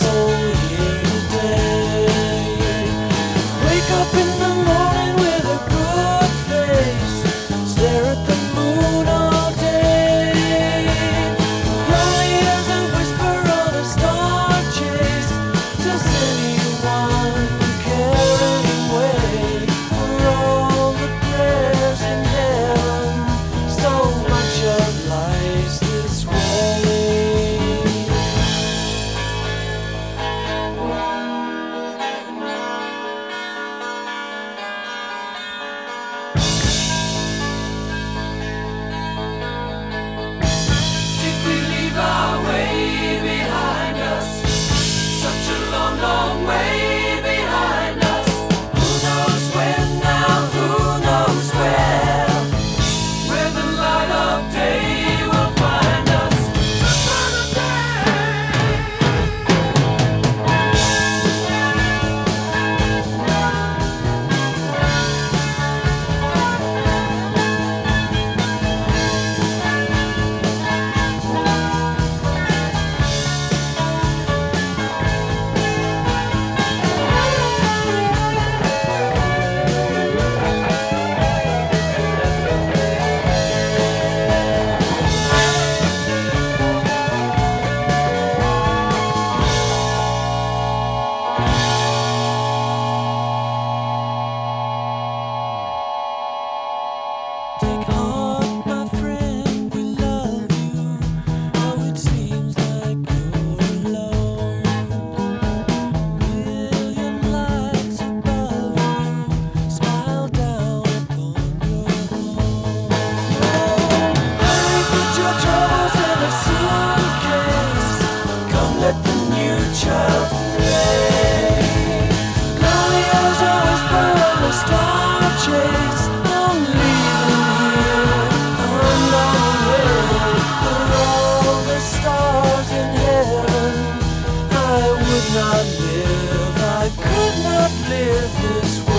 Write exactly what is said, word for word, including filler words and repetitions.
soul here today. Wake up in the morning with a good face, stare at the moon all day. Lonely as a whisper on a star chase. Does anyone care anyway? For all the prayers in heaven, so much of life's this way. Did we leave our way behind us? Such a long, long way behind us. Who knows when now, who knows where? Where the light of day will find us. Take heart, my friend, we love you. Oh, it seems like you're alone. Million lights above you smile down upon your home. Hurry, put your troubles in a suitcase. Come, let the new child play. Lonely as a whisper on a star chase. I'm leaving here, I'm on the way. For all the stars in heaven, I would not live, I could not live this way.